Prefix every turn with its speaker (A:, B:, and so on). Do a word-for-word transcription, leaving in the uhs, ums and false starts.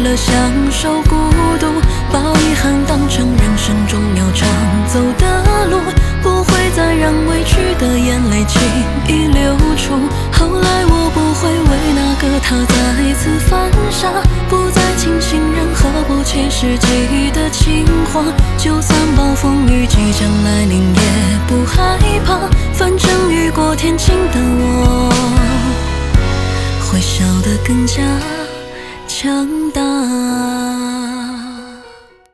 A: 了享受孤独，把遗憾当成人生中要常走的路，不会再让委屈的眼泪轻易流出。后来我不会为那个他再次犯傻，不再轻信任何不切实际的情话，就算暴风雨即将来临也不害怕，反正雨过天晴的我会笑得更加强大。